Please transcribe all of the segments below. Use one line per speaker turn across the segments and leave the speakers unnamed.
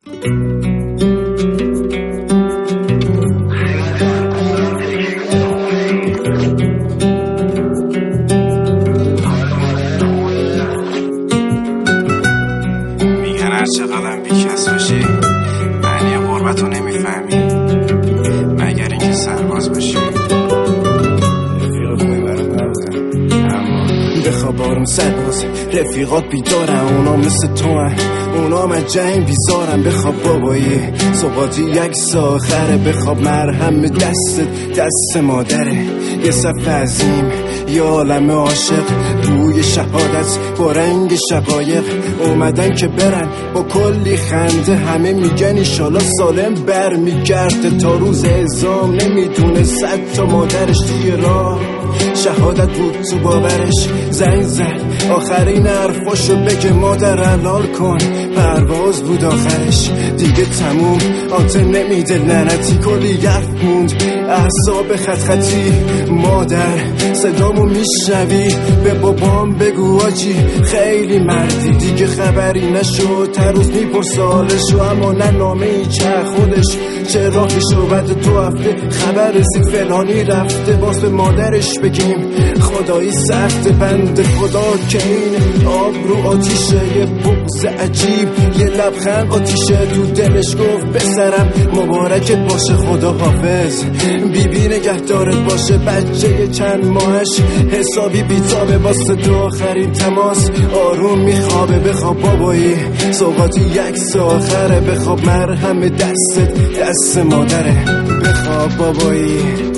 میگن هر چقدرم بیکس باشی معنی غربتو نمیفهمی مگر اینکه سرباز باشی. رفیقات میبرم نبودن اما بخواب آروم سرباز، رفیقات بیدارن، اونا مثل تو هن، اونا من جنگ بیزارن. بخواب بابایی صبحاتی یک ساخره، بخواب مرهم دست مادره. یه صف عظیم یه عالم عاشق بوی شهادت با رنگ شقایق اومدن که برن با کلی خنده. همه میگن ایشالا سالم بر میگرده تا روز اعزام. نمیدونه 100 تا مادرش توی راه شهادت بود تو باورش. زنگ زد آخرین حرفاشو بگه مادر حلال کن، پرواز بود آخرش دیگه تموم. آنته نمیده لعنتی کلی حرف موند، اعصاب خطی. مادر صدامو میشنوی؟ به بابام بگو آجی خیلی مردی. دیگه خبری نشد هر روز میپرس حالشو، اما نه نامه ای چه خودش چه راهشو. بعد 2 هفته خبر رسید فلانی رفته. باز به مادرش بگیم خدایی سخت بند خدا که این آب رو آتیشه. یه بغض عجیب یه لبخند آتیشه تو دلش. گفت بسرم مبارکت باشه خدا حافظ، بیبی نگهدارت باشه. بچه چند ماهش حسابی بیتابه، واسه 2 آخرین تماس آروم میخوابه. بخواب بابایی سوقاتی یک ساخره، بخواب مرهم دست مادره. بخواب بابایی.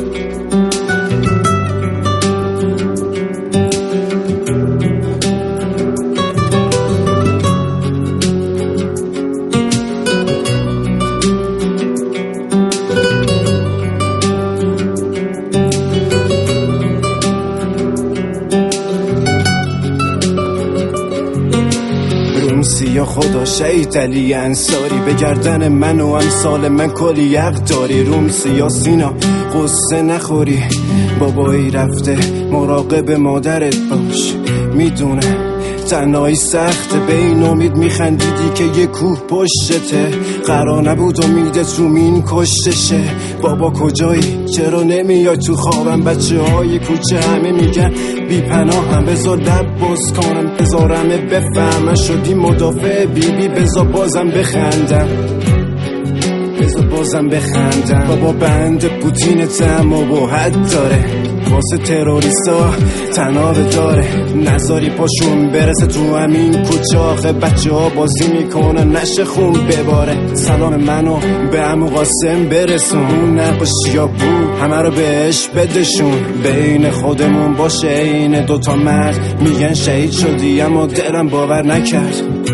یا خدا شهید علی انصاری، به گردن من و امثال من کلی یق داری. رومسی یا سینا قصه نخوری، بابایی رفته مراقب مادرت باش. میدونم تنهایی سخته، به این امید میخندیدی که یه کوه پشتته. قرار نبود امیدت رو مین کشتشه. بابا کجایی؟ چرا نمیای تو خوابم؟ بچه های کوچه همه میگن بی پناه هم. بذار لب باز کنم بذارمه بفهمم شدی مدافع بیبی. بذار بازم بخندم بابا بند پوتینت هم و حد داره، واسه تروریستا تنابه داره. نذاری پاشون برسه تو همین کوچه، آخه بچه ها بازی میکنن نشه خون بباره. سلام منو به عمو قاسم برسون، اون نقاشی ها بود همه رو بهش بدشون. بین خودمون باشه این 2 تا مرد، میگن شهید شدی اما دلم باور نکرد.